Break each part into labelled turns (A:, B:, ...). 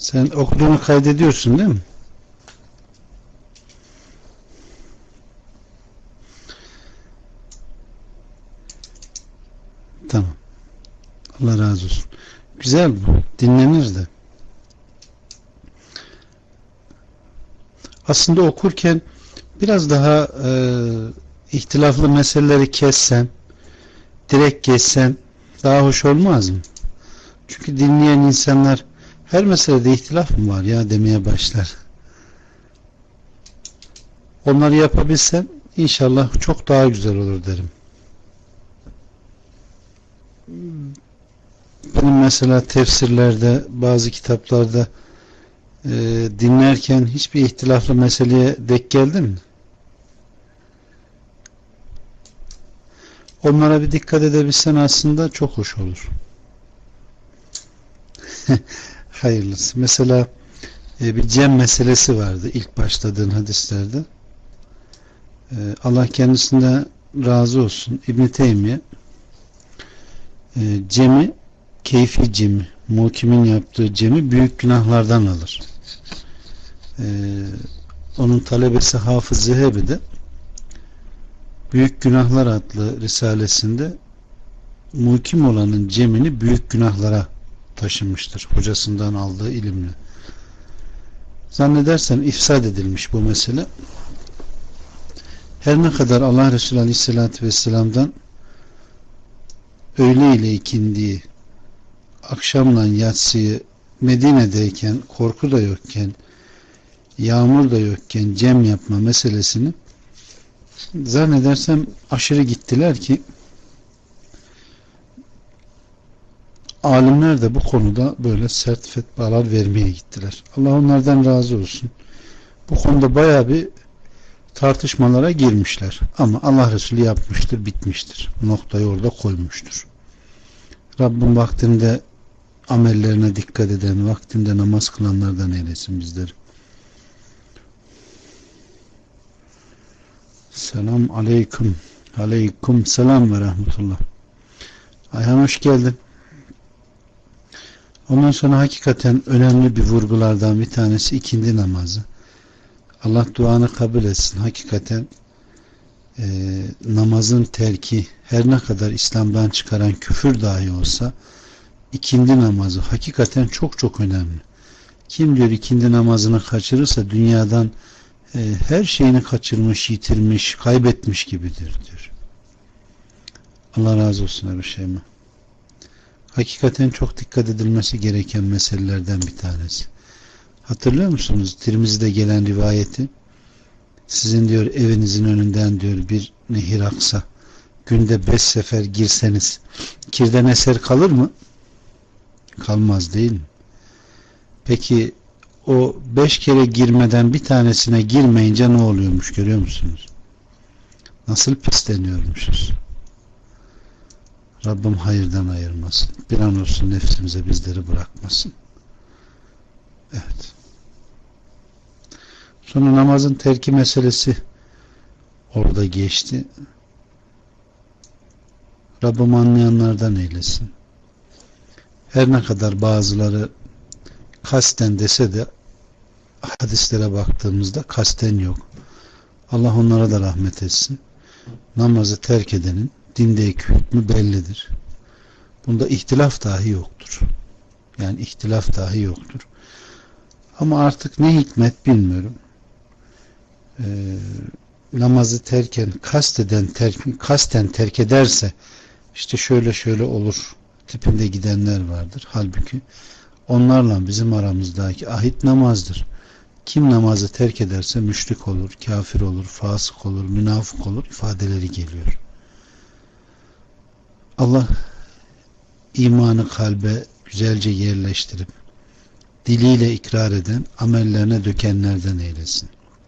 A: Sen okuduğunu kaydediyorsun değil mi? Tamam. Allah razı olsun. Güzel bu. Dinlenir de. Aslında okurken biraz daha ihtilaflı meseleleri kessen, direkt geçsen daha hoş olmaz mı? Çünkü dinleyen insanlar her meselede ihtilaf mı var ya demeye başlar. Onları yapabilsen inşallah çok daha güzel olur derim. Benim mesela tefsirlerde, bazı kitaplarda dinlerken hiçbir ihtilaflı meseleye denk geldin mi? Onlara bir dikkat edebilsen aslında çok hoş olur. Hayırlısı. Mesela bir cem meselesi vardı ilk başladığın hadislerde. Allah kendisine razı olsun. İbn-i Teymiye cemi, keyfi cemi, muhkimin yaptığı cemi büyük günahlardan alır. Onun talebesi Hafız Zehebi de Büyük Günahlar adlı risalesinde muhkim olanın cemini büyük günahlara taşımıştır. Hocasından aldığı ilimle. Zannedersen ifsad edilmiş bu mesele. Her ne kadar Allah Resulü Aleyhisselatü Vesselam'dan öğle ile ikindiyi, akşamla yatsıyı Medine'deyken, korku da yokken, yağmur da yokken cem yapma meselesini zannedersem aşırı gittiler ki alimler de bu konuda böyle sert fetvalar vermeye gittiler. Allah onlardan razı olsun. Bu konuda bayağı bir tartışmalara girmişler. Ama Allah Resulü yapmıştır, bitmiştir. Noktayı orada koymuştur. Rabbim vaktinde amellerine dikkat eden, vaktinde namaz kılanlardan eylesin bizleri. Selam aleyküm. Aleyküm selam ve rahmetullah. Ayhan hoş geldin. Ondan sonra hakikaten önemli bir vurgulardan bir tanesi ikindi namazı. Allah duanı kabul etsin. Hakikaten namazın terki her ne kadar İslam'dan çıkaran küfür dahi olsa ikindi namazı hakikaten çok çok önemli. Kim diyor ikindi namazını kaçırırsa dünyadan her şeyini kaçırmış, yitirmiş, kaybetmiş gibidir diyor. Allah razı olsun Ebu Şeyma. Hakikaten çok dikkat edilmesi gereken meselelerden bir tanesi. Hatırlıyor musunuz? Tirmizi'de gelen rivayeti. Sizin diyor evinizin önünden diyor bir nehir aksa, günde 5 sefer girseniz kirden eser kalır mı? Kalmaz değil mi? Peki o 5 kere girmeden bir tanesine girmeyince ne oluyormuş görüyor musunuz? Nasıl pisleniyormuşuz. Rabbim hayırdan ayırmasın. Bir an olsun nefsimize bizleri bırakmasın. Evet. Sonra namazın terki meselesi orada geçti. Rabbim anlayanlardan eylesin. Her ne kadar bazıları kasten dese de hadislere baktığımızda kasten yok. Allah onlara da rahmet etsin. Namazı terk edenin dindeki hükmü bellidir. Bunda ihtilaf dahi yoktur. Yani ihtilaf dahi yoktur. Ama artık ne hikmet bilmiyorum. Namazı terken kasten terk ederse işte şöyle şöyle olur tipinde gidenler vardır. Halbuki onlarla bizim aramızdaki ahit namazdır. Kim namazı terk ederse müşrik olur, kafir olur, fasık olur, münafık olur ifadeleri geliyor. Allah imanı kalbe güzelce yerleştirip diliyle ikrar eden, amellerine dökenlerden eylesin.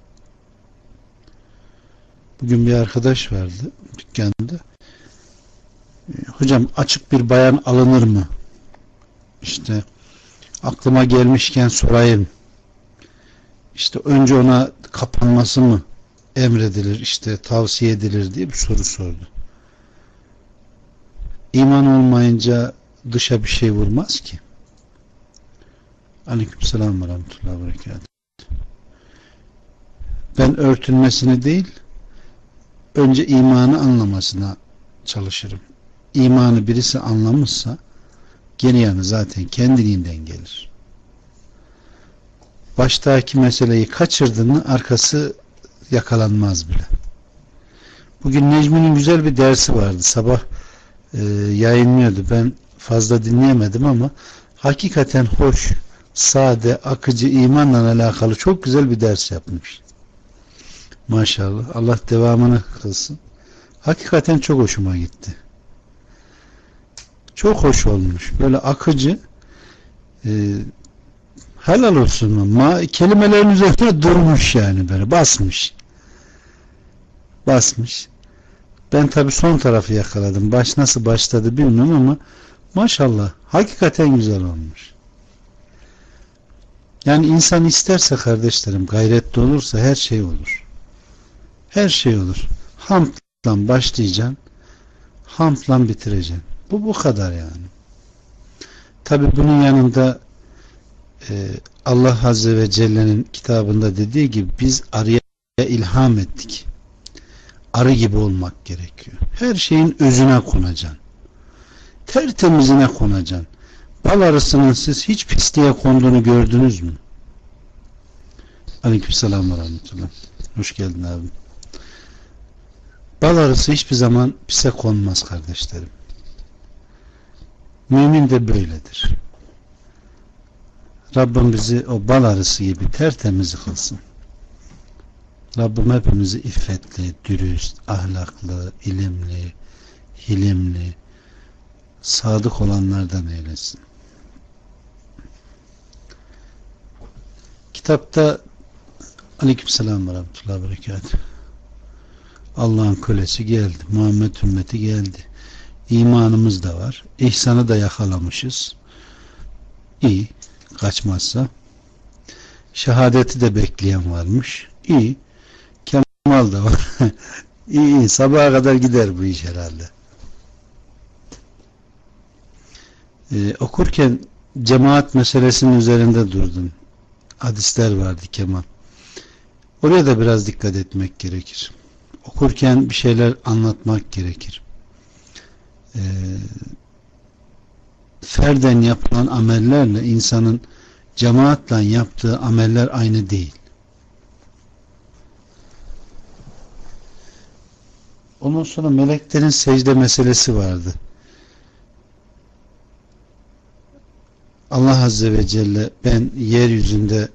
A: Bugün bir arkadaş vardı dükkanda. Hocam açık bir bayan alınır mı? İşte aklıma gelmişken sorayım. İşte önce ona kapanması mı emredilir, işte tavsiye edilir diye bir soru sordu. İman olmayınca dışa bir şey vurmaz ki. Aleykümselam ve rahmetullahi ve berekatuhu. Ben örtülmesini değil, önce imanı anlamasına çalışırım. İmanı birisi anlamışsa geri yanı zaten kendiliğinden gelir. Baştaki meseleyi kaçırdın mı arkası yakalanmaz bile. Bugün Necmi'nin güzel bir dersi vardı. Sabah yayınlıyordu. Ben fazla dinleyemedim ama hakikaten hoş, sade, akıcı, imanla alakalı çok güzel bir ders yapmış. Maşallah. Allah devamını kılsın. Hakikaten çok hoşuma gitti. Çok hoş olmuş. Böyle akıcı, helal olsun mu? Kelimelerin üzerine durmuş yani, böyle basmış. Basmış. Ben tabi son tarafı yakaladım. Baş nasıl başladı bilmiyorum ama maşallah hakikaten güzel olmuş. Yani insan isterse kardeşlerim, gayretli olursa her şey olur. Her şey olur. Hamdla başlayacaksın, hamdla bitireceksin. Bu kadar yani. Tabi bunun yanında Allah Azze ve Celle'nin kitabında dediği gibi biz arıya ilham ettik. Arı gibi olmak gerekiyor. Her şeyin özüne konacaksın. Tertemizine konacaksın. Bal arısının siz hiç pisliğe konduğunu gördünüz mü? Aleykümselam ve rahmetullah. Hoş geldin abim. Bal arısı hiçbir zaman pise konmaz kardeşlerim. Mümin de böyledir. Rabbim bizi o bal arısı gibi tertemiz kılsın. Rabbim hepimizi iffetli, dürüst, ahlaklı, ilimli, hilimli, sadık olanlardan eylesin. Kitapta Aleykümselam ve rahmetullahi ve berekatuhu. Allah'ın kölesi geldi. Muhammed ümmeti geldi. İmanımız da var. İhsanı da yakalamışız. İyi. Kaçmazsa. Şehadeti de bekleyen varmış. İyi. Kemal da var. İyi. Sabaha kadar gider bu iş herhalde. Okurken cemaat meselesinin üzerinde durdum. Hadisler vardı Kemal. Oraya da biraz dikkat etmek gerekir. Okurken bir şeyler anlatmak gerekir. Ferden yapılan amellerle insanın cemaatle yaptığı ameller aynı değil. Ondan sonra meleklerin secde meselesi vardı. Allah Azze ve Celle ben yeryüzünde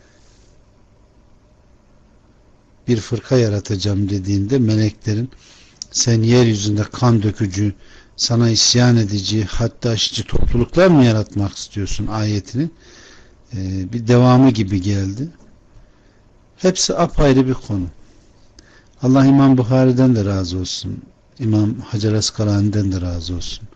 A: bir fırka yaratacağım dediğinde meleklerin sen yeryüzünde kan dökücü, sana isyan edici, hatta aşıcı topluluklar mı yaratmak istiyorsun ayetinin bir devamı gibi geldi. Hepsi apayrı bir konu. Allah İmam Buhari'den de razı olsun. İmam Hacer Askalani'den de razı olsun.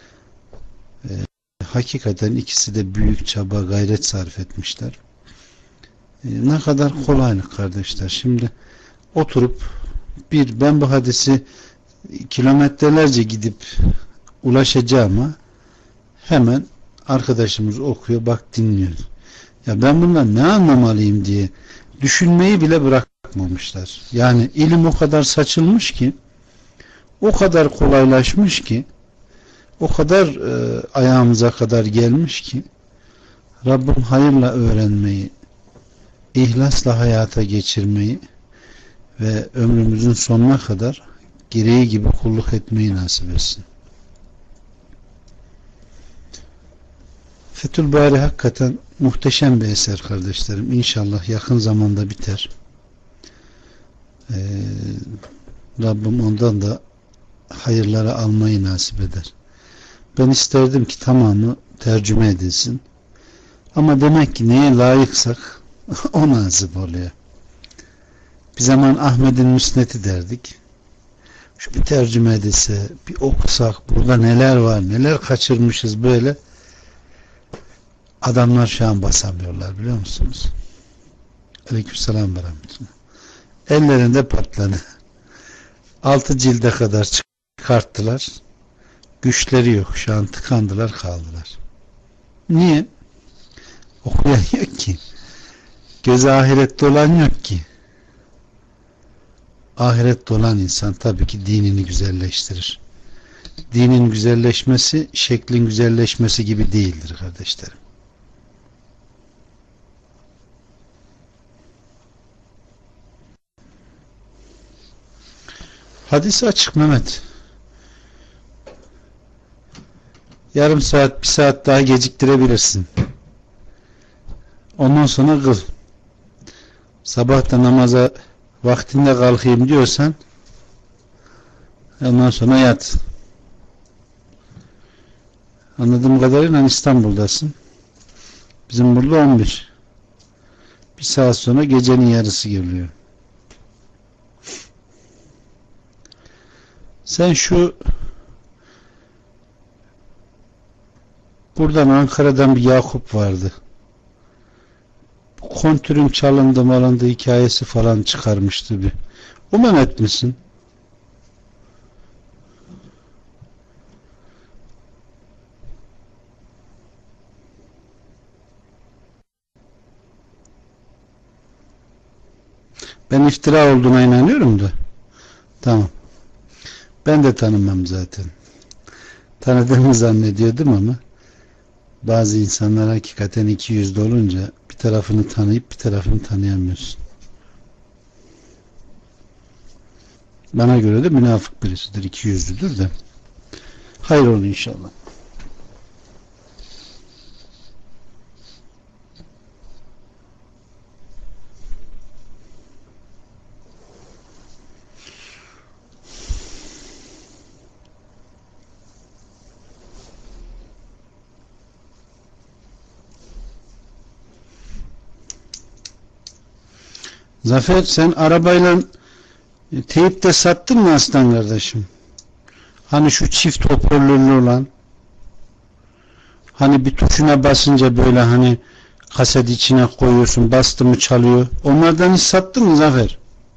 A: Hakikaten ikisi de büyük çaba, gayret sarf etmişler. Ne kadar kolaylık kardeşler. Şimdi oturup ben bu hadisi kilometrelerce gidip ulaşacağıma hemen arkadaşımız okuyor, bak dinliyor. Ya ben bundan ne anlamalıyım diye düşünmeyi bile bırakmamışlar. Yani ilim o kadar saçılmış ki, o kadar kolaylaşmış ki, o kadar ayağımıza kadar gelmiş ki Rabbim hayırla öğrenmeyi, ihlasla hayata geçirmeyi ve ömrümüzün sonuna kadar gereği gibi kulluk etmeyi nasip etsin. Fethül Bari hakikaten muhteşem bir eser kardeşlerim. İnşallah yakın zamanda biter. Rabbim ondan da hayırlara almayı nasip eder. Ben isterdim ki tamamı tercüme edilsin. Ama demek ki neye layıksak o nasip oluyor. Bir zaman Ahmet'in Müsnet'i derdik. Şu bir tercüme edilse, bir okusak, burada neler var, neler kaçırmışız böyle. Adamlar şu an basamıyorlar biliyor musunuz? Aleykümselam ve rahmetullah. Ellerinde patladı. 6 cilde kadar çıkarttılar. Güçleri yok. Şu an tıkandılar, kaldılar. Niye? Okuyan Gözü ahirette olan yok ki. Ahirette olan insan tabii ki dinini güzelleştirir. Dinin güzelleşmesi şeklin güzelleşmesi gibi değildir kardeşlerim. Hadis açık Mehmet. Yarım saat, bir saat daha geciktirebilirsin. Ondan sonra kıl. Sabah da namaza vaktinde kalkayım diyorsan ondan sonra yat. Anladığım kadarıyla İstanbul'dasın. Bizim burada 11. Bir saat sonra gecenin yarısı geliyor. Sen şu buradan Ankara'dan bir Yakup vardı. Kontürüm çalındı malındı hikayesi falan çıkarmıştı bir. O Mehmet misin? Ben iftira olduğuna inanıyorum da. Tamam. Ben de tanımam zaten. Tanıdığımı zannediyordum ama bazı insanlar hakikaten iki yüzlü olunca bir tarafını tanıyıp bir tarafını tanıyamıyorsun. Bana göre de münafık birisidir, iki yüzlüdür de. Hayır olur inşallah. Zafer, sen arabayla teyip de sattın mı aslan kardeşim? Hani şu çift hoparlörlü olan, hani bir tuşuna basınca böyle hani kaset içine koyuyorsun, bastı mı çalıyor. Onlardan hiç sattın mı Zafer?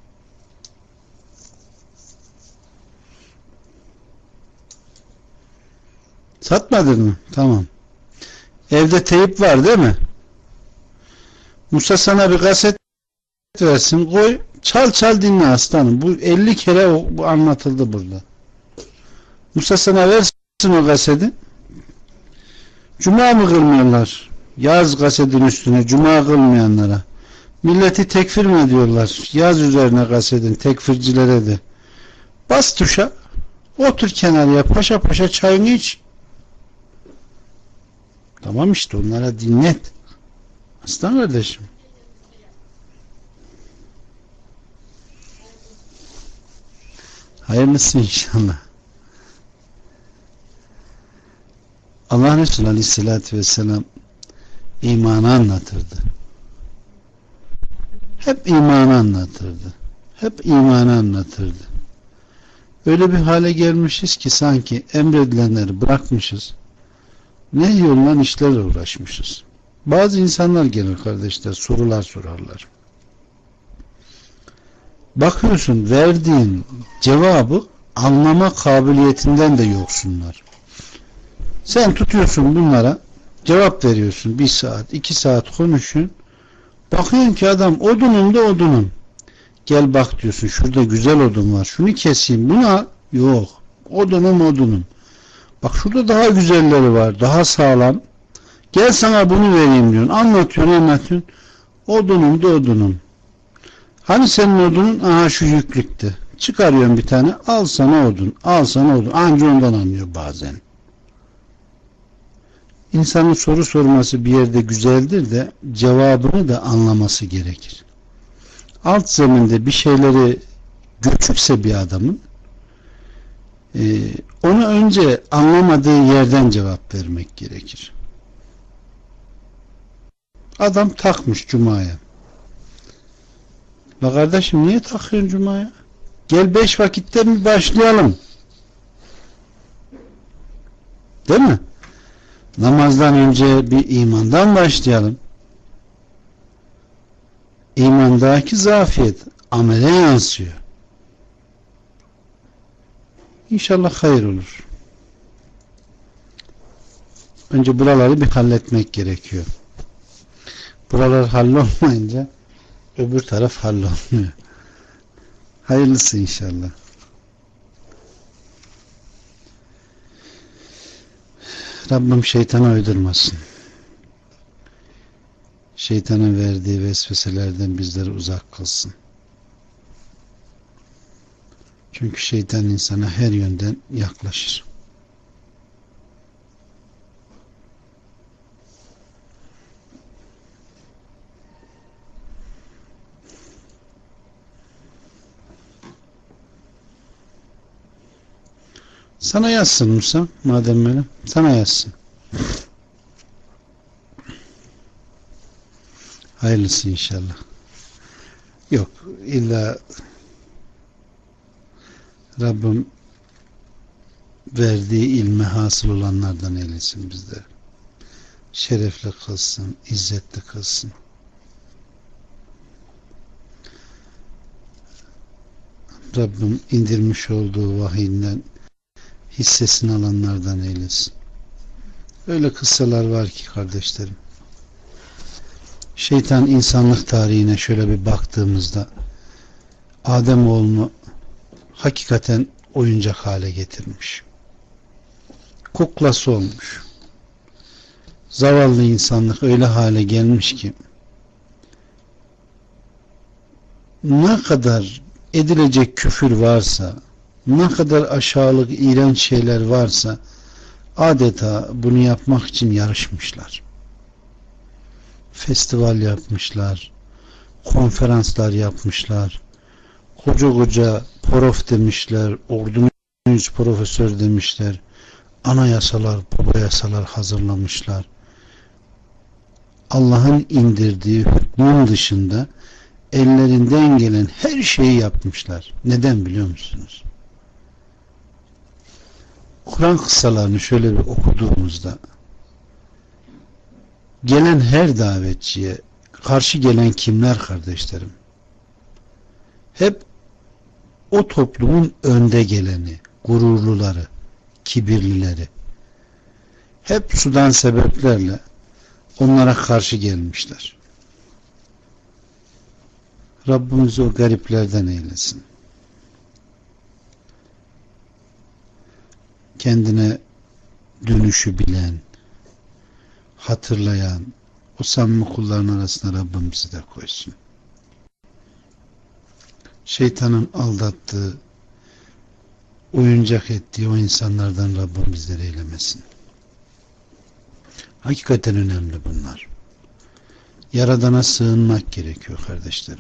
A: Satmadın mı? Tamam. Evde teyip var değil mi? Musa sana bir kaset versin, koy, çal dinle aslanım. Bu 50 kere bu anlatıldı burada. Musa sana versin o kaseti. Cuma mı kılmıyorlar? Yaz kasetin üstüne cuma kılmayanlara. Milleti tekfir mi ediyorlar? Yaz üzerine kasetin tekfircilere de. Bas tuşa, otur kenarıya, paşa paşa çayını iç. Tamam işte, onlara dinlet. Aslan kardeşim. Hayırlısı inşallah. Allah Resulü Aleyhisselatü Vesselam imanı anlatırdı. Hep imanı anlatırdı. Hep imanı anlatırdı. Öyle bir hale gelmişiz ki sanki emredilenleri bırakmışız. Ne yoldan işlerle uğraşmışız. Bazı insanlar gelir kardeşler, sorular sorarlar. Bakıyorsun verdiğin cevabı anlama kabiliyetinden de yoksunlar. Sen tutuyorsun bunlara cevap veriyorsun, 1 saat 2 saat konuşuyorsun, bakıyorsun ki adam odunun da odunun. Gel bak diyorsun, şurada güzel odun var, şunu keseyim, buna yok, odunum. Bak şurada daha güzelleri var, daha sağlam, gel sana bunu vereyim diyorsun, anlatıyorsun, odunum da odunum. Hani senin odunun? Aha şu yüklükte. Çıkarıyorsun bir tane, al sana odun, anca ondan anlıyor bazen. İnsanın soru sorması bir yerde güzeldir de cevabını da anlaması gerekir. Alt zeminde bir şeyleri göçükse bir adamın onu önce anlamadığı yerden cevap vermek gerekir. Adam takmış Cuma'ya. La kardeşim niye takıyorsun Cuma'ya? Gel 5 vakitte mi başlayalım? Değil mi? Namazdan önce bir imandan başlayalım. İmandaki zafiyet amele yansıyor. İnşallah hayır olur. Önce buraları bir halletmek gerekiyor. Buralar hallolmayınca öbür taraf hallolmuyor. Hayırlısı inşallah. Rabbim şeytana uydurmasın. Şeytanın verdiği vesveselerden bizleri uzak kılsın. Çünkü şeytan insana her yönden yaklaşır. Sana yazsın Musa, madem öyle. Sana yazsın. Hayırlısı inşallah. Yok, illa Rabbim verdiği ilme hasıl olanlardan eylesin bizleri. Şerefli kılsın, izzetli kılsın. Rabbim indirmiş olduğu vahiyinden hissesini alanlardan eylesin. Öyle kıssalar var ki kardeşlerim. Şeytan insanlık tarihine şöyle bir baktığımızda Ademoğlunu hakikaten oyuncak hale getirmiş. Kuklası olmuş. Zavallı insanlık öyle hale gelmiş ki ne kadar edilecek küfür varsa, ne kadar aşağılık, iğrenç şeyler varsa adeta bunu yapmak için yarışmışlar. Festival yapmışlar, konferanslar yapmışlar, koca koca prof demişler, ordunuz profesör demişler, anayasalar, baba yasalar hazırlamışlar. Allah'ın indirdiği hükmün dışında ellerinden gelen her şeyi yapmışlar. Neden biliyor musunuz? Kur'an kıssalarını şöyle bir okuduğumuzda gelen her davetçiye karşı gelen kimler kardeşlerim? Hep o toplumun önde geleni, gururluları, kibirlileri. Hep sudan sebeplerle onlara karşı gelmişler. Rabbimiz o gariplerden eylesin. Kendine dönüşü bilen, hatırlayan, o samimi kulların arasına Rabbim bizi de koysun. Şeytanın aldattığı, oyuncak ettiği o insanlardan Rabbim bizleri eylemesin. Hakikaten önemli bunlar. Yaradana sığınmak gerekiyor kardeşlerim.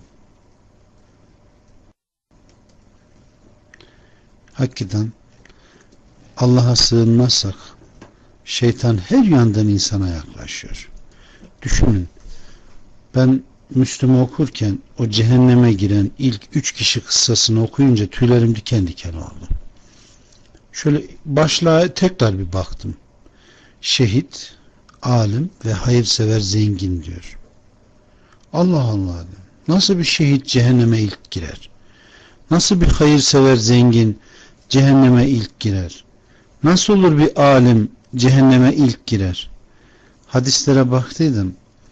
A: Hakikaten Allah'a sığınmazsak şeytan her yandan insana yaklaşıyor. Düşünün, ben Müslüm'ü okurken o cehenneme giren ilk 3 kişi kıssasını okuyunca tüylerim diken diken oldu. Şöyle başlığa tekrar bir baktım. Şehit, alim ve hayırsever zengin diyor. Allah Allah. Nasıl bir şehit cehenneme ilk girer? Nasıl bir hayırsever zengin cehenneme ilk girer? Nasıl olur bir alim cehenneme ilk girer? Hadislere baktıydım.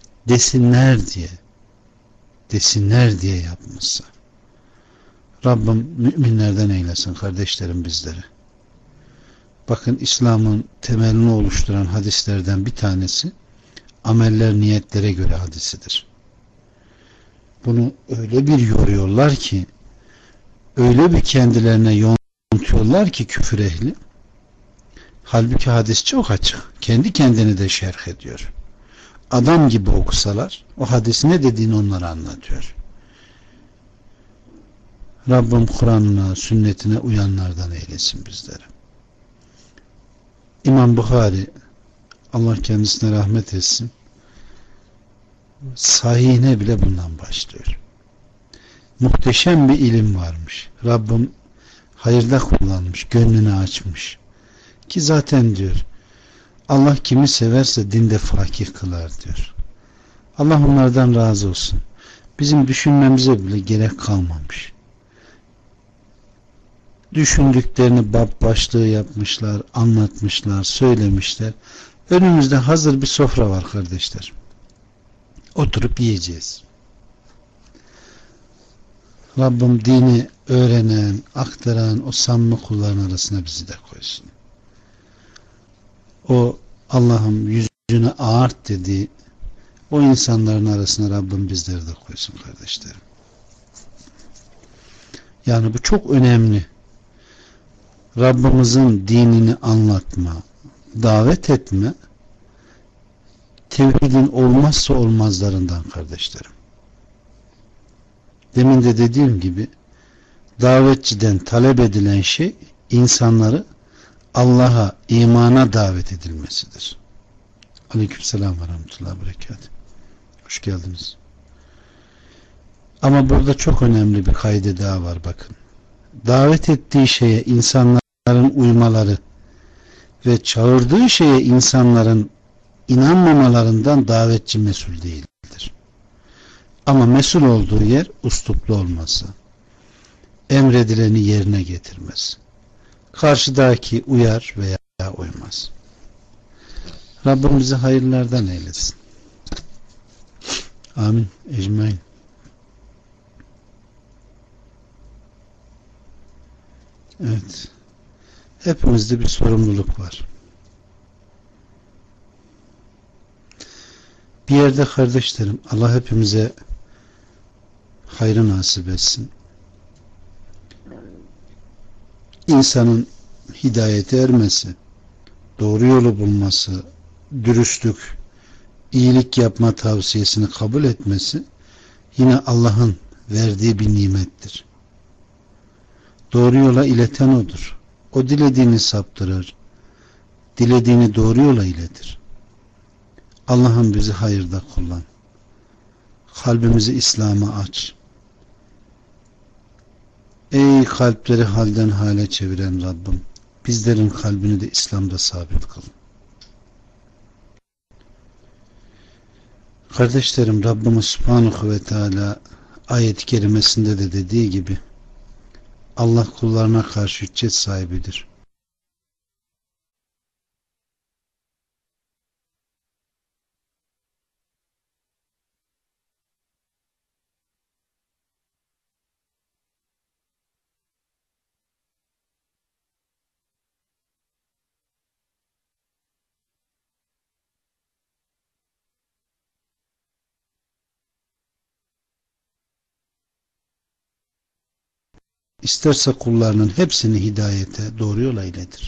A: Desinler diye yapmışsa. Rabbim müminlerden eylesin kardeşlerim bizleri. Bakın İslam'ın temelini oluşturan hadislerden bir tanesi ameller niyetlere göre hadisidir. Bunu öyle bir yoruyorlar ki, öyle bir kendilerine yontuyorlar ki küfür ehli. Halbuki hadis çok açık. Kendi kendini de şerh ediyor. Adam gibi okusalar o hadis ne dediğini onlara anlatıyor. Rabbim Kur'an'ına, sünnetine uyanlardan eylesin bizleri. İmam Bukhari, Allah kendisine rahmet etsin, sahihine bile bundan başlıyor. Muhteşem bir ilim varmış. Rabbim hayırda kullanmış, gönlünü açmış. Ki zaten diyor, Allah kimi severse dinde fakih kılar diyor. Allah onlardan razı olsun. Bizim düşünmemize bile gerek kalmamış. Düşündüklerini bab başlığı yapmışlar, anlatmışlar, söylemişler. Önümüzde hazır bir sofra var kardeşler. Oturup yiyeceğiz. Rabbim dini öğrenen, aktaran o samimi kulların arasına bizi de koysun. O Allah'ım yüzüne ağart dediği o insanların arasına Rabbim bizleri de koysun kardeşlerim. Yani bu çok önemli. Rabbimizin dinini anlatma, davet etme, tevhidin olmazsa olmazlarından kardeşlerim. Demin de dediğim gibi davetçiden talep edilen şey insanları Allah'a, imana davet edilmesidir. Aleykümselam ve rahmetullahi ve berekatuhu. Hoş geldiniz. Ama burada çok önemli bir kaydı daha var bakın. Davet ettiği şeye insanların uymaları ve çağırdığı şeye insanların inanmamalarından davetçi mesul değildir. Ama mesul olduğu yer usluplu olması, emredileni yerine getirmez, karşıdaki uyar veya uymaz. Rabbim bizi hayırlardan eylesin. Amin. Ecmaîn. Evet. Hepimizde bir sorumluluk var. Bir yerde kardeşlerim, Allah hepimize hayrı nasip etsin. İnsanın hidayete ermesi, doğru yolu bulması, dürüstlük, iyilik yapma tavsiyesini kabul etmesi yine Allah'ın verdiği bir nimettir. Doğru yola ileten odur. O dilediğini saptırır, dilediğini doğru yola iletir. Allah'ım bizi hayırda kullan. Kalbimizi İslam'a aç. Ey kalpleri halden hale çeviren Rabbim, bizlerin kalbini de İslam'da sabit kıl. Kardeşlerim, Rabbimiz Subhanahu ve Teala ayet-i kerimesinde de dediği gibi Allah kullarına karşı hüccet sahibidir. İsterse kullarının hepsini hidayete, doğru yola iletir.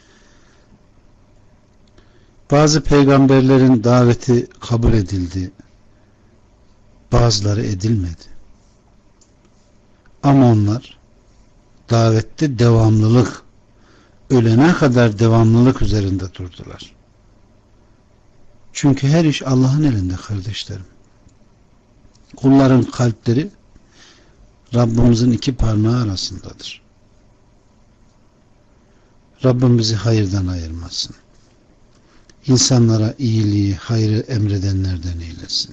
A: Bazı peygamberlerin daveti kabul edildi, bazıları edilmedi. Ama onlar davette devamlılık, ölene kadar devamlılık üzerinde durdular. Çünkü her iş Allah'ın elinde kardeşlerim. Kulların kalpleri Rabbimizin iki parmağı arasındadır. Rabbim bizi hayırdan ayırmasın. İnsanlara iyiliği, hayrı emredenlerden eylesin.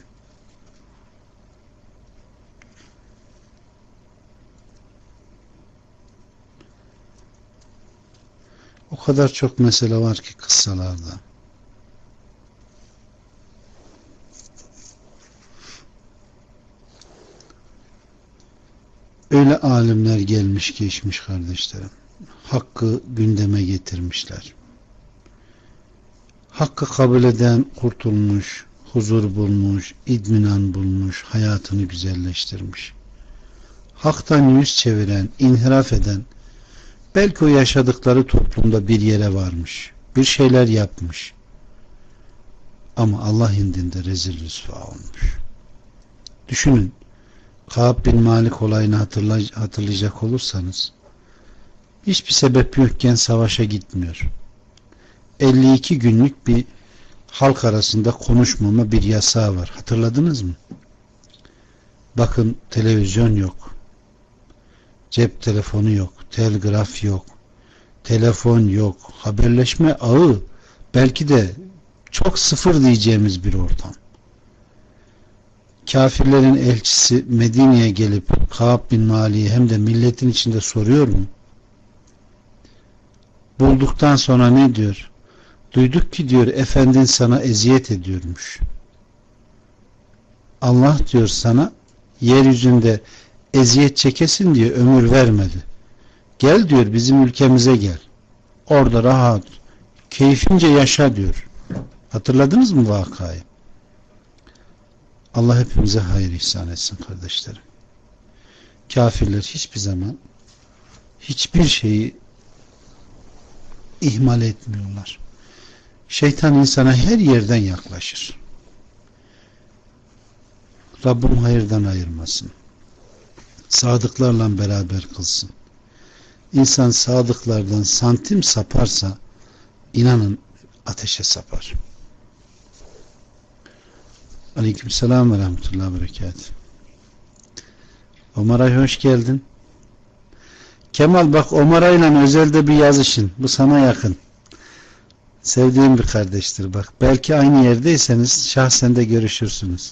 A: O kadar çok mesele var ki kıssalarda. Öyle alimler gelmiş geçmiş kardeşlerim. Hakkı gündeme getirmişler. Hakkı kabul eden kurtulmuş, huzur bulmuş, idminan bulmuş, hayatını güzelleştirmiş. Haktan yüz çeviren, inhiraf eden, belki o yaşadıkları toplumda bir yere varmış, bir şeyler yapmış. Ama Allah indinde rezil rüsva olmuş. Düşünün, Kâb bin Malik olayını hatırlayacak olursanız, hiçbir sebep yokken savaşa gitmiyor. 52 günlük bir halk arasında konuşmama bir yasağı var. Hatırladınız mı? Bakın, televizyon yok. Cep telefonu yok. Telgraf yok. Telefon yok. Haberleşme ağı belki de çok sıfır diyeceğimiz bir ortam. Kafirlerin elçisi Medine'ye gelip Kâb bin Malik'i hem de milletin içinde soruyor mu? Bulduktan sonra ne diyor? Duyduk ki diyor, efendin sana eziyet ediyormuş. Allah diyor sana yeryüzünde eziyet çekesin diye ömür vermedi. Gel diyor, bizim ülkemize gel. Orada rahat, keyfince yaşa diyor. Hatırladınız mı vakayı? Allah hepimize hayır ihsan etsin kardeşlerim. Kafirler hiçbir zaman hiçbir şeyi ihmal etmiyorlar. Şeytan insana her yerden yaklaşır. Rabbim hayırdan ayırmasın. Sadıklarla beraber kılsın. İnsan sadıklardan santim saparsa inanın ateşe sapar. Aleykümselam ve rahmetullahi ve berekatuhu. Omaray hoş geldin. Kemal bak, Omaray'la özelde bir yazışın. Bu sana yakın. Sevdiğim bir kardeştir bak. Belki aynı yerdeyseniz şahsen de görüşürsünüz.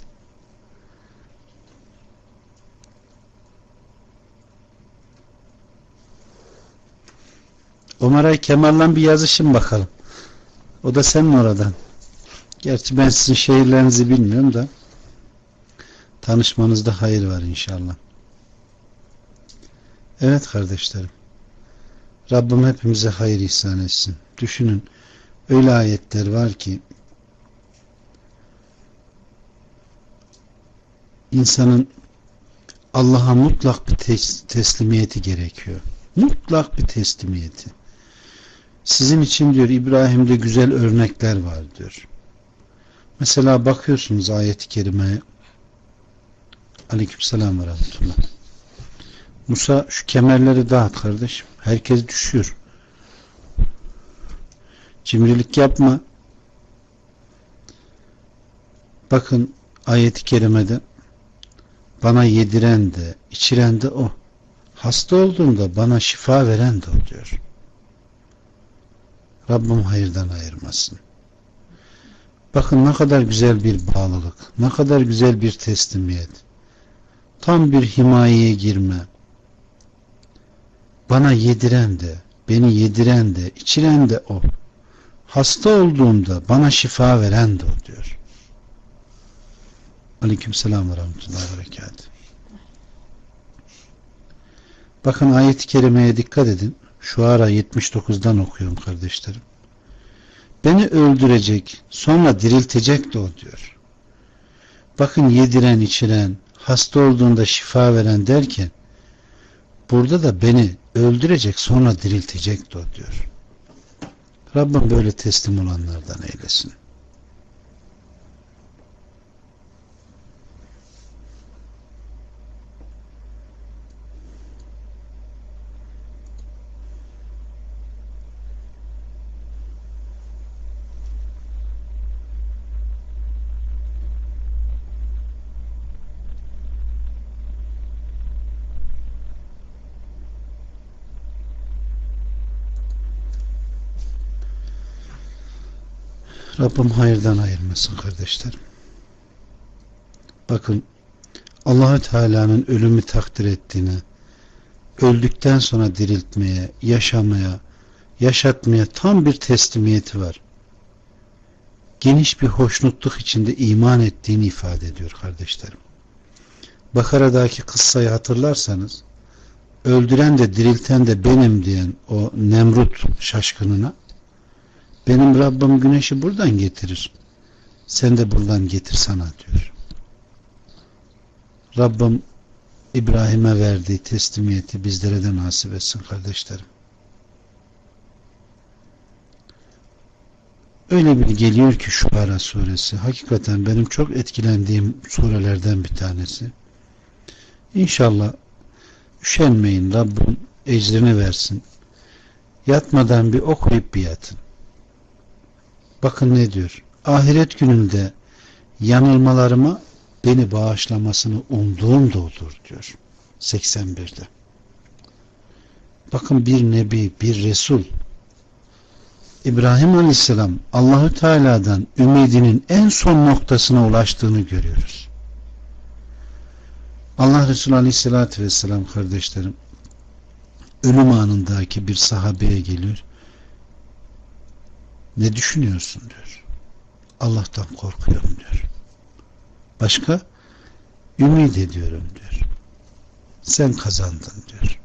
A: Omaray, Kemal'la bir yazışın bakalım. O da senin oradan. Gerçi ben sizin şehirlerinizi bilmiyorum da tanışmanızda hayır var inşallah. Evet kardeşlerim. Rabbim hepimize hayır ihsan etsin. Düşünün, öyle ayetler var ki insanın Allah'a mutlak bir teslimiyeti gerekiyor. Mutlak bir teslimiyeti. Sizin için diyor İbrahim'de güzel örnekler var diyor. Mesela bakıyorsunuz ayet-i kerimeye. Aleykümselam ve rahmetullah. Musa şu kemerleri dağıt kardeşim. Herkes düşüyor. Cimrilik yapma. Bakın ayet-i kerimede bana yediren de içiren de o. Hasta olduğumda bana şifa veren de o diyor. Rabbim hayırdan ayırmasın. Bakın ne kadar güzel bir bağlılık, ne kadar güzel bir teslimiyet. Tam bir himayeye girme. Bana yediren de, beni yediren de, içiren de o. Hasta olduğumda bana şifa veren de o diyor. Aleykümselam ve rahmetullahi ve berekatuhu. Bakın ayet-i kerimeye dikkat edin. Şuara 79'dan okuyorum kardeşlerim. Beni öldürecek, sonra diriltecek de o diyor. Bakın yediren, içiren, hasta olduğunda şifa veren derken burada da beni öldürecek, sonra diriltecek de o diyor. Rabbim böyle teslim olanlardan eylesin. Rabbim hayırdan ayırmasın kardeşlerim. Bakın Allah-u Teala'nın ölümü takdir ettiğine, öldükten sonra diriltmeye, yaşamaya, yaşatmaya tam bir teslimiyeti var. Geniş bir hoşnutluk içinde iman ettiğini ifade ediyor kardeşlerim. Bakara'daki kıssayı hatırlarsanız, öldüren de dirilten de benim diyen o Nemrut şaşkınına, benim Rabbim güneşi buradan getirir, sen de buradan getir sana diyor. Rabbim İbrahim'e verdiği teslimiyeti bizlere de nasip etsin kardeşlerim. Öyle bir geliyor ki Şuara suresi hakikaten benim çok etkilendiğim surelerden bir tanesi. İnşallah üşenmeyin, Rabbim ecrini versin. Yatmadan bir okuyup bir yatın. Bakın ne diyor? Ahiret gününde yanılmalarıma beni bağışlamasını umduğum da odur diyor. 81'de. Bakın bir nebi, bir resul, İbrahim Aleyhisselam Allahü Teala'dan ümidinin en son noktasına ulaştığını görüyoruz. Allah Resulü Aleyhisselatü Vesselam kardeşlerim ölüm anındaki bir sahabeye geliyor. Ne düşünüyorsun diyor. Allah'tan korkuyorum diyor. Başka? Ümit ediyorum diyor. Sen kazandın diyor.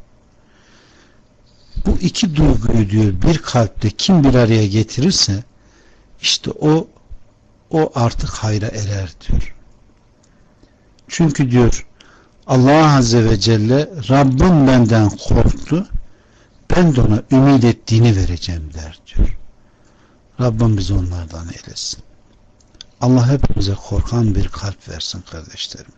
A: Bu iki duyguyu diyor bir kalpte kim bir araya getirirse işte o artık hayra erer diyor. Çünkü diyor Allah Azze ve Celle Rabbim benden korktu, ben de ona ümit ettiğini vereceğim der diyor. Rabbim bizi onlardan eylesin. Allah hepimize korkan bir kalp versin kardeşlerim.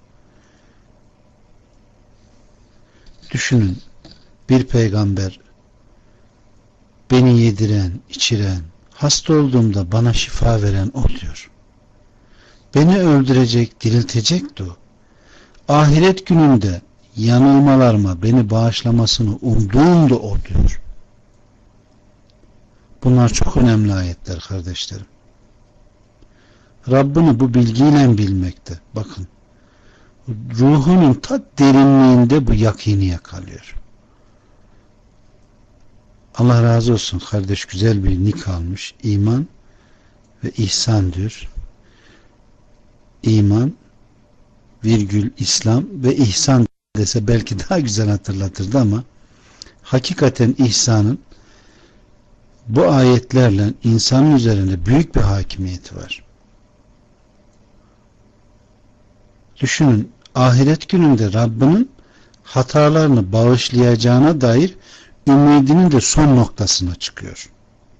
A: Düşünün, bir peygamber beni yediren, içiren, hasta olduğumda bana şifa veren o diyor. Beni öldürecek, diriltecekti o. Ahiret gününde yanılmalarıma beni bağışlamasını umduğum da o diyor. Bunlar çok önemli ayetler kardeşlerim. Rabbini bu bilgiyle bilmekte. Bakın, ruhunun ta derinliğinde bu yakini yakalıyor. Allah razı olsun kardeş, güzel bir nick almış. İman ve ihsan diyor. İman virgül İslam ve ihsan dese belki daha güzel hatırlatırdı ama hakikaten ihsanın bu ayetlerle insanın üzerinde büyük bir hakimiyeti var. Düşünün, ahiret gününde Rabbinin hatalarını bağışlayacağına dair ümidinin de son noktasına çıkıyor.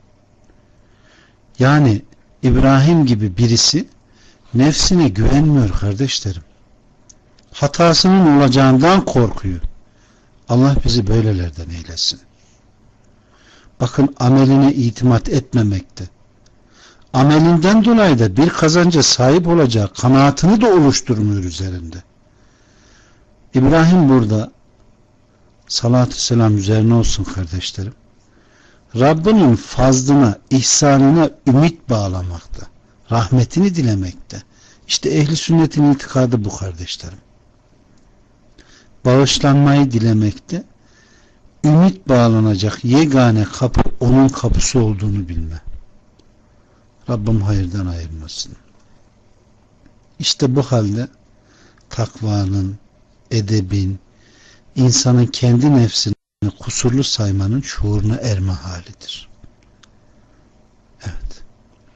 A: Yani İbrahim gibi birisi nefsine güvenmiyor kardeşlerim. Hatasının olacağından korkuyor. Allah bizi böylelerden eylesin. Bakın, ameline itimat etmemekte. Amelinden dolayı da bir kazanca sahip olacağı kanaatini de oluşturmuyor üzerinde. İbrahim burada salatü selam üzerine olsun kardeşlerim, Rabbinin fazlına, ihsanına ümit bağlamakta, rahmetini dilemekte. İşte ehli sünnetin itikadı bu kardeşlerim. Bağışlanmayı dilemekte, ümit bağlanacak yegane kapı onun kapısı olduğunu bilme. Rabbim hayırdan ayırmasın. İşte bu halde takvanın, edebin, insanın kendi nefsini kusurlu saymanın şuuruna erme halidir. Evet.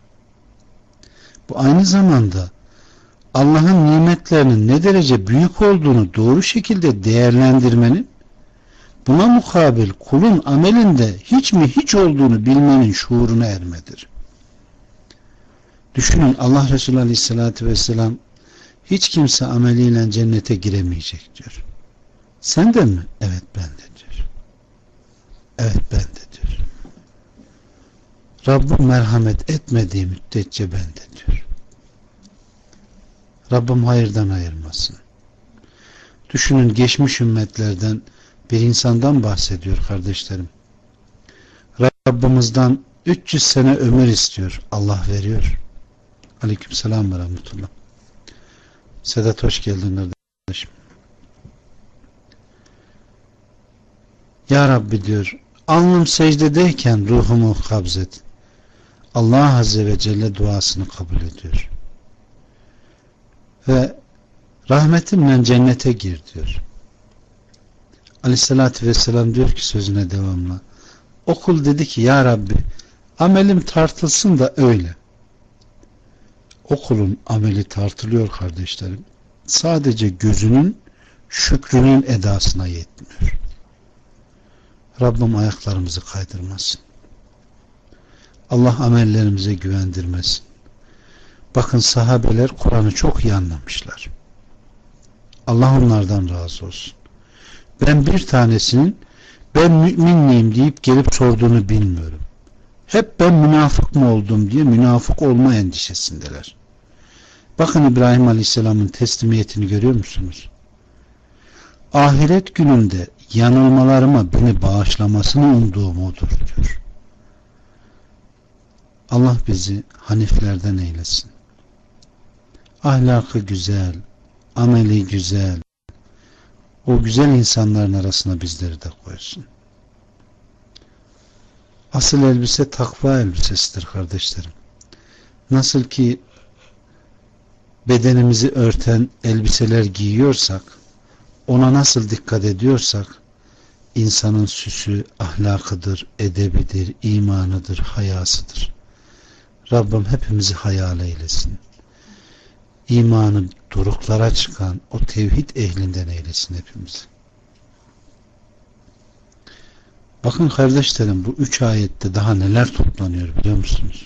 A: Bu aynı zamanda Allah'ın nimetlerinin ne derece büyük olduğunu doğru şekilde değerlendirmenin, buna mukabil kulun amelinde hiç mi hiç olduğunu bilmenin şuuruna ermedir. Düşünün, Allah Resulü Aleyhisselatü Vesselam hiç kimse ameliyle cennete giremeyecek diyor. Sen de mi? Evet, ben de diyor. Evet, ben de diyor. Rabbim merhamet etmediği müddetçe ben de diyor. Rabbim hayırdan ayırmasın. Düşünün, geçmiş ümmetlerden bir insandan bahsediyor kardeşlerim. Rabbimizden 300 sene ömür istiyor. Allah veriyor. Aleykümselam ve rahmetullah. Sedat, hoş geldin kardeşim. Ya Rabbi diyor, alnım secdedeyken ruhumu kabzet. Allah Azze ve Celle duasını kabul ediyor. Ve rahmetimle cennete gir diyor. Aleyhissalatü vesselam diyor ki sözüne devamla, o kul dedi ki ya Rabbi amelim tartılsın da öyle. O kulun ameli tartılıyor kardeşlerim. Sadece gözünün şükrünün edasına yetmiyor. Rabbim ayaklarımızı kaydırmasın. Allah amellerimize güvendirmesin. Bakın, sahabeler Kur'an'ı çok iyi anlamışlar. Allah onlardan razı olsun. Ben bir tanesinin ben mümin miyim deyip gelip sorduğunu bilmiyorum. Hep ben münafık mı oldum diye münafık olma endişesindeler. Bakın, İbrahim Aleyhisselam'ın teslimiyetini görüyor musunuz? Ahiret gününde yanılmalarıma beni bağışlamasını umduğum odur diyor. Allah bizi haniflerden eylesin. Ahlakı güzel, ameli güzel, o güzel insanların arasına bizleri de koysun. Asıl elbise takva elbisesidir kardeşlerim. Nasıl ki bedenimizi örten elbiseler giyiyorsak, ona nasıl dikkat ediyorsak insanın süsü, ahlakıdır, edebidir, imanıdır, hayasıdır. Rabbim hepimizi hayal eylesin. İmanı doruklara çıkan o tevhid ehlinden eylesin hepimizi. Bakın kardeşlerim, bu 3 ayette daha neler toplanıyor biliyor musunuz?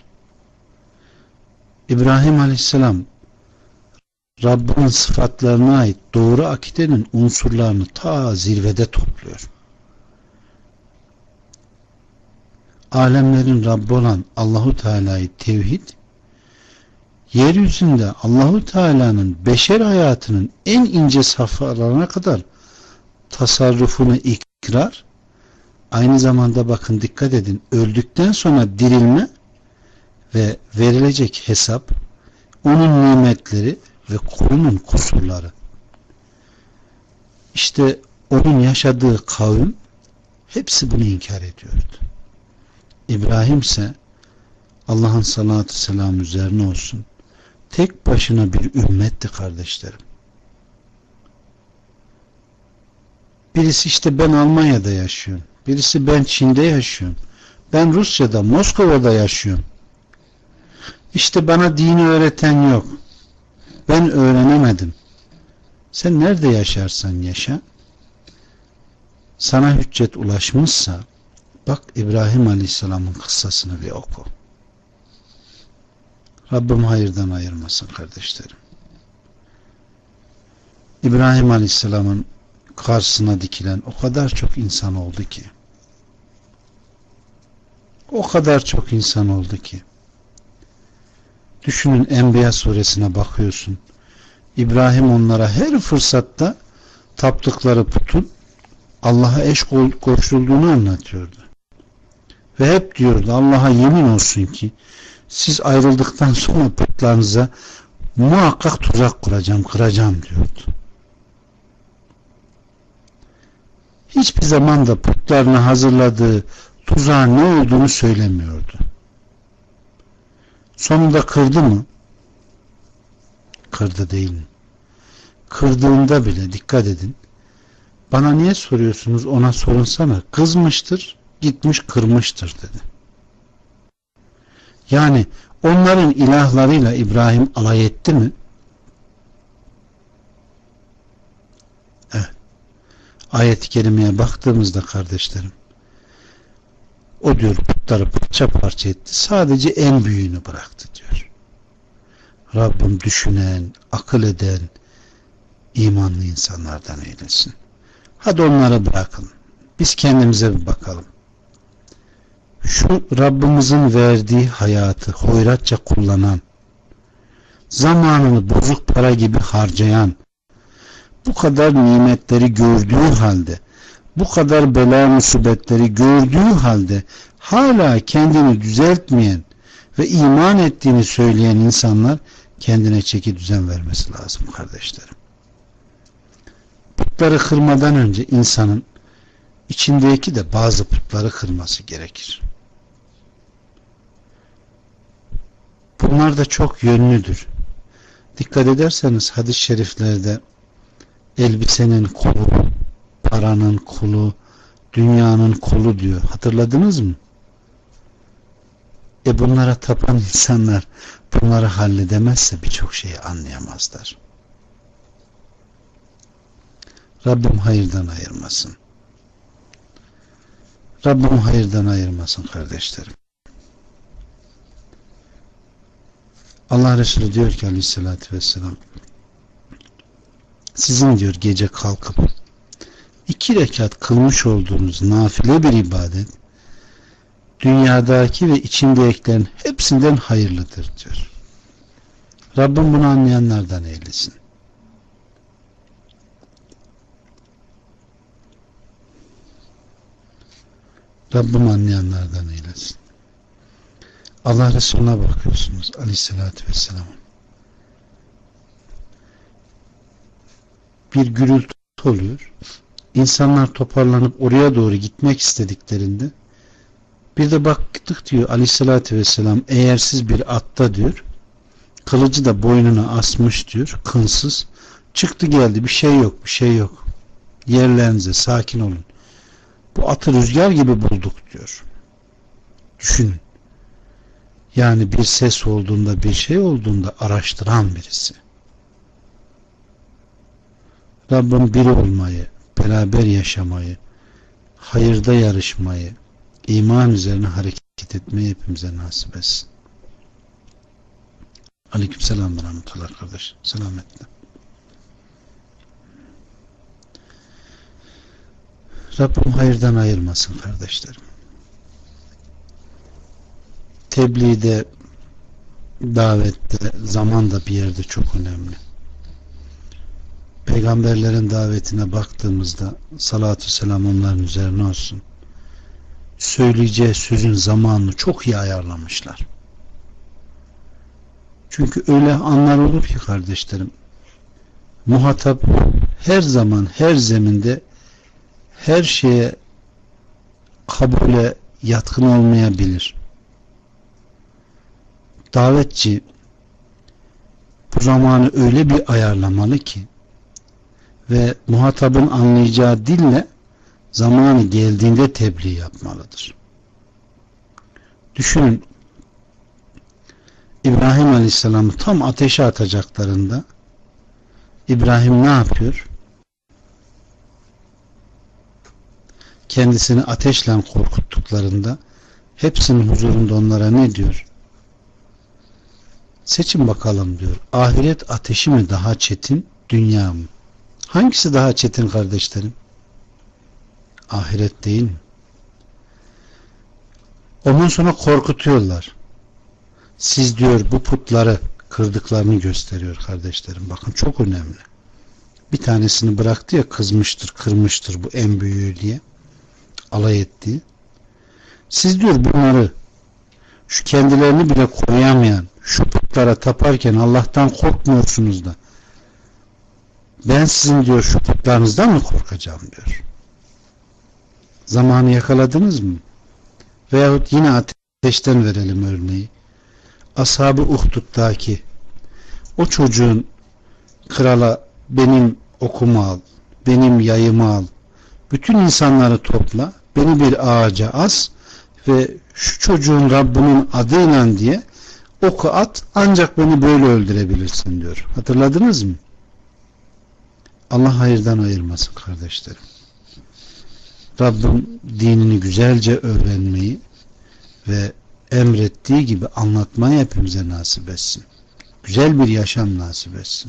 A: İbrahim Aleyhisselam Rabbinin sıfatlarına ait doğru akidenin unsurlarını ta zirvede topluyor. Alemlerin Rabbi olan Allahu Teala'yı tevhid, yeryüzünde Allahu Teala'nın beşer hayatının en ince safhalarına kadar tasarrufunu ikrar, aynı zamanda bakın dikkat edin, öldükten sonra dirilme ve verilecek hesap, onun nimetleri ve kulunun kusurları. İşte onun yaşadığı kavim hepsi bunu inkar ediyordu. İbrahim ise Allah'ın salatü selam üzerine olsun, tek başına bir ümmetti kardeşlerim. Birisi işte ben Almanya'da yaşıyorum. Birisi ben Çin'de yaşıyorum. Ben Rusya'da, Moskova'da yaşıyorum. İşte bana dini öğreten yok. Ben öğrenemedim. Sen nerede yaşarsan yaşa, sana hüccet ulaşmışsa bak İbrahim Aleyhisselam'ın kıssasını bir oku. Rabbim hayırdan ayırmasın kardeşlerim. İbrahim Aleyhisselam'ın karşısına dikilen o kadar çok insan oldu ki, o kadar çok insan oldu ki, düşünün, Enbiya suresine bakıyorsun, İbrahim onlara her fırsatta taptıkları putun Allah'a eş koşulduğunu anlatıyordu. Ve hep diyordu, Allah'a yemin olsun ki siz ayrıldıktan sonra putlarınıza muhakkak tuzak kuracağım, kıracağım diyordu. Hiçbir zaman da putlarını hazırladığı tuzağın ne olduğunu söylemiyordu. Sonunda kırdı mı? Kırdı değil mi? Kırdığında bile dikkat edin. Bana niye soruyorsunuz? Ona sorunsana. Kızmıştır, gitmiş kırmıştır dedi. Yani onların ilahlarıyla İbrahim alay etti mi? Evet. Ayet-i kerimeye baktığımızda kardeşlerim, o diyor putları parça parça etti. Sadece en büyüğünü bıraktı diyor. Rabbim düşünen, akıl eden, imanlı insanlardan eylesin. Hadi onları bırakın. Biz kendimize bir bakalım. Şu Rabbimizin verdiği hayatı hoyratça kullanan, zamanını bozuk para gibi harcayan, bu kadar nimetleri gördüğü halde, bu kadar bela musibetleri gördüğü halde hala kendini düzeltmeyen ve iman ettiğini söyleyen insanlar kendine çeki düzen vermesi lazım kardeşlerim. Putları kırmadan önce insanın içindeki de bazı putları kırması gerekir. Bunlar da çok yönlüdür. Dikkat ederseniz hadis-i şeriflerde elbisenin kulu, paranın kulu, dünyanın kulu diyor. Hatırladınız mı? Bunlara tapan insanlar bunları halledemezse birçok şeyi anlayamazlar. Rabbim hayırdan ayırmasın. Rabbim hayırdan ayırmasın kardeşlerim. Allah Resulü diyor ki aleyhissalatü vesselam, sizin diyor gece kalkıp 2 rekat kılmış olduğunuz nafile bir ibadet dünyadaki ve içindekilerin hepsinden hayırlıdır diyor. Rabbim bunu anlayanlardan eylesin. Rabbim anlayanlardan eylesin. Allah Resulüne bakıyorsunuz aleyhissalatü vesselam. Bir gürültü oluyor. İnsanlar toparlanıp oraya doğru gitmek istediklerinde bir de baktık diyor aleyhissalatü vesselam, eğersiz bir atta diyor, kılıcı da boynuna asmış diyor, kınsız, çıktı geldi, bir şey yok, bir şey yok. Yerlerinize, sakin olun. Bu atı rüzgar gibi bulduk diyor. Düşünün. Yani bir ses olduğunda, bir şey olduğunda araştıran birisi. Rabbim bir olmayı, beraber yaşamayı, hayırda yarışmayı, iman üzerine hareket etmeyi hepimize nasip etsin. Aleykümselam ve rahmetullah kardeş. Selametle. Rabbim hayırdan ayırmasın kardeşlerim. Tebliğde, davette, zaman da bir yerde çok önemli. Peygamberlerin davetine baktığımızda salatü selam onların üzerine olsun. Söyleyeceği sözün zamanını çok iyi ayarlamışlar. Çünkü öyle anlar olur ki kardeşlerim, muhatap her zaman, her zeminde her şeye kabule yatkın olmayabilir. Davetçi bu zamanı öyle bir ayarlamalı ki ve muhatabın anlayacağı dille zamanı geldiğinde tebliğ yapmalıdır. Düşünün, İbrahim Aleyhisselam'ı tam ateşe atacaklarında İbrahim ne yapıyor? Kendisini ateşle korkuttuklarında hepsinin huzurunda onlara ne diyor? Seçin bakalım diyor. Ahiret ateşi mi daha çetin, dünya mı? Hangisi daha çetin kardeşlerim? Ahiret değil mi? Ondan sonra korkutuyorlar. Siz diyor bu putları kırdıklarını gösteriyor kardeşlerim. Bakın çok önemli. Bir tanesini bıraktı ya, kızmıştır, kırmıştır bu en büyüğü diye. Alay ettiği. Siz diyor bunları, şu kendilerini bile koruyamayan şu putlara taparken Allah'tan korkmuyorsunuz da ben sizin diyor şu putlarınızdan mı korkacağım diyor. Zamanı yakaladınız mı? Veyahut yine ateşten verelim örneği. Ashab-ı Uhdud'daki o çocuğun krala benim okumu al, benim yayımı al, bütün insanları topla, beni bir ağaca as ve şu çocuğun Rabbinin adıyla diye oku at, ancak beni böyle öldürebilirsin diyor. Hatırladınız mı? Allah hayırdan ayırmasın kardeşlerim. Rabbim dinini güzelce öğrenmeyi ve emrettiği gibi anlatmayı hepimize nasip etsin. Güzel bir yaşam nasip etsin.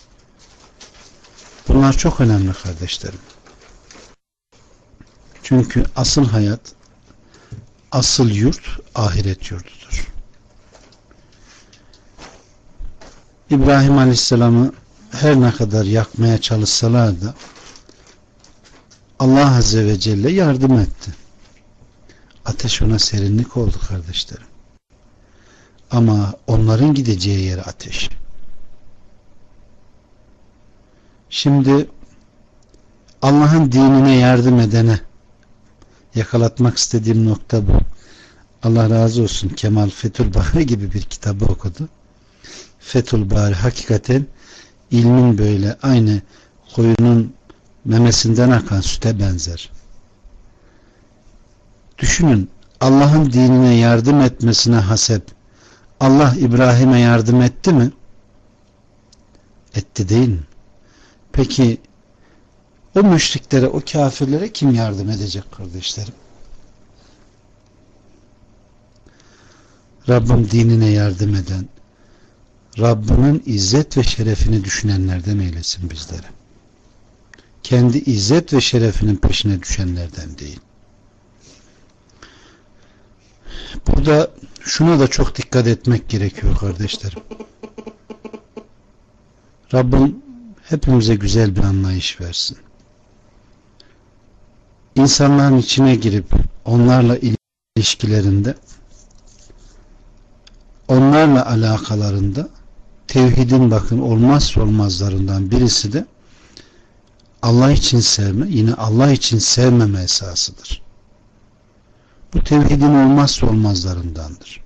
A: Bunlar çok önemli kardeşlerim. Çünkü asıl hayat, asıl yurt ahiret yurdudur. İbrahim Aleyhisselam'ı her ne kadar yakmaya çalışsalar da Allah Azze ve Celle yardım etti. Ateş ona serinlik oldu kardeşlerim. Ama onların gideceği yer ateş. Şimdi Allah'ın dinine yardım edene yakalatmak istediğim nokta bu. Allah razı olsun, Kemal Fethül Bari gibi bir kitabı okudu. Fethül Bari hakikaten ilmin böyle aynı koyunun memesinden akan süte benzer. Düşünün, Allah'ın dinine yardım etmesine hasep Allah İbrahim'e yardım etti mi? Etti değil mi? Peki o müşriklere, o kafirlere kim yardım edecek kardeşlerim? Rabbim dinine yardım eden, Rabbinin izzet ve şerefini düşünenlerden eylesin bizleri. Kendi izzet ve şerefinin peşine düşenlerden değil. Burada şuna da çok dikkat etmek gerekiyor kardeşlerim. Rabbim hepimize güzel bir anlayış versin. İnsanların içine girip onlarla ilişkilerinde, onlarla alakalarında tevhidin bakın olmazsa olmazlarından birisi de Allah için sevme, yine Allah için sevmeme esasıdır. Bu tevhidin olmazsa olmazlarındandır.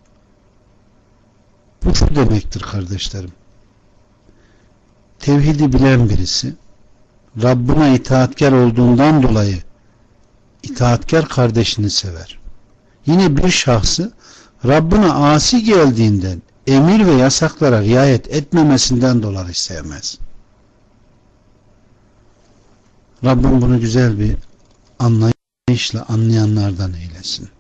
A: Bu şu demektir kardeşlerim. Tevhidi bilen birisi Rabbine itaatkar olduğundan dolayı itaatkar kardeşini sever. Yine bir şahsı Rabbine asi geldiğinden, emir ve yasaklara riayet etmemesinden dolayı sevmez. Rabbim bunu güzel bir anlayışla anlayanlardan eylesin.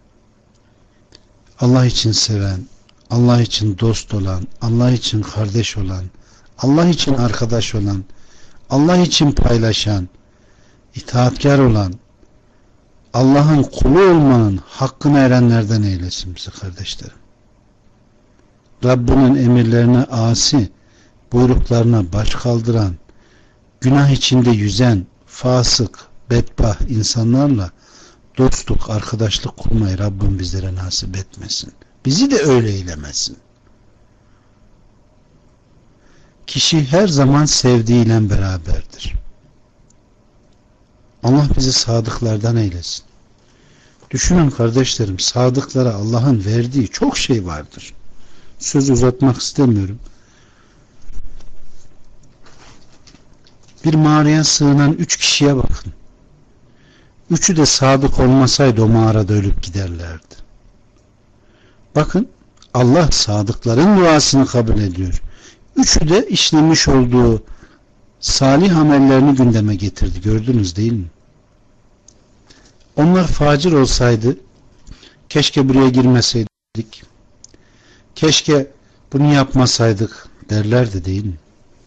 A: Allah için seven, Allah için dost olan, Allah için kardeş olan, Allah için arkadaş olan, Allah için paylaşan, itaatkar olan, Allah'ın kulu olmanın hakkını erenlerden eylesin bizi kardeşlerim. Rabbinin emirlerine asi, buyruklarına baş kaldıran, günah içinde yüzen, fasık, bedbah insanlarla dostluk, arkadaşlık kurmayı Rabbim bizlere nasip etmesin. Bizi de öyle eylemesin. Kişi her zaman sevdiğiyle beraberdir. Allah bizi sadıklardan eylesin. Düşünün kardeşlerim, sadıklara Allah'ın verdiği çok şey vardır. Sözü uzatmak istemiyorum. Bir mağaraya sığınan 3 kişiye bakın. 3'ü de sadık olmasaydı o mağarada ölüp giderlerdi. Bakın, Allah sadıkların duasını kabul ediyor. 3'ü de işlemiş olduğu salih amellerini gündeme getirdi. Gördünüz değil mi? Onlar facir olsaydı, keşke buraya girmeseydik, keşke bunu yapmasaydık derlerdi değil mi?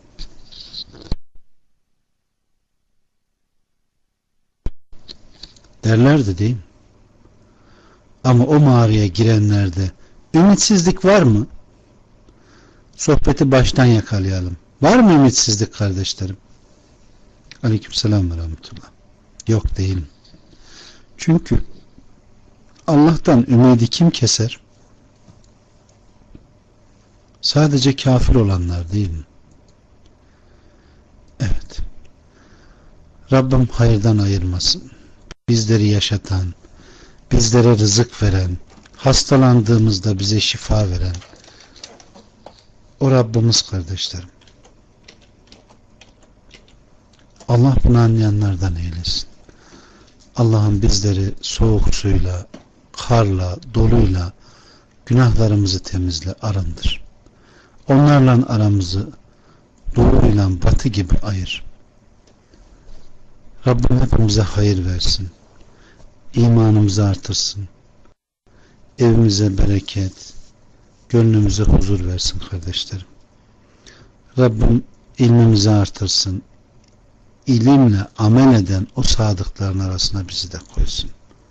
A: Derlerdi değil mi? Ama o mağaraya girenlerde ümitsizlik var mı? Sohbeti baştan yakalayalım. Var mı ümitsizlik kardeşlerim? Aleykümselam ve rahmetullah. Yok değil mi? Çünkü Allah'tan ümidi kim keser? Sadece kafir olanlar değil mi? Evet. Rabbim hayırdan ayırmasın. Bizleri yaşatan, bizlere rızık veren, hastalandığımızda bize şifa veren o Rabbimiz kardeşlerim. Allah bunu anlayanlardan eylesin. Allah'ım bizleri soğuk suyla, karla, doluyla günahlarımızı temizle, arındır. Onlarla aramızı doğuyla batı gibi ayır. Rabbim hepimize hayır versin. İmanımızı artırsın. Evimize bereket, gönlümüze huzur versin kardeşlerim. Rabbim ilmimizi artırsın. İlimle amel eden o sadıkların arasına bizi de koysun.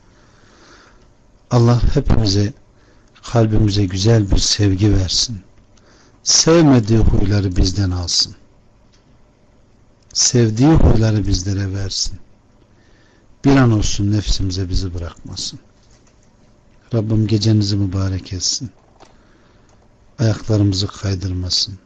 A: Allah hepimize, kalbimize güzel bir sevgi versin. Sevmediği huyları bizden alsın. Sevdiği huyları bizlere versin. Bir an olsun nefsimize bizi bırakmasın. Rabbim gecenizi mübarek etsin. Ayaklarımızı kaydırmasın.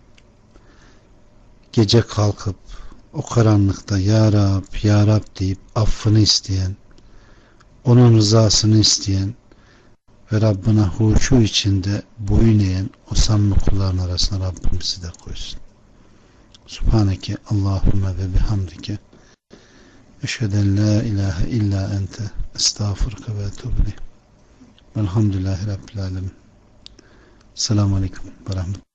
A: Gece kalkıp o karanlıkta Ya Rab, Ya Rab deyip affını isteyen, onun rızasını isteyen ve Rabbine huşu içinde boyun eğen o samimi kulların arasına Rabbim bizi de koysun. Subhaneke Allahümme ve bihamdike eşheden la ilahe illa ente estağfurke ve etûbü ileyk. Velhamdülillahi Rabbil alemin. Selamun aleyküm ve rahmetullah.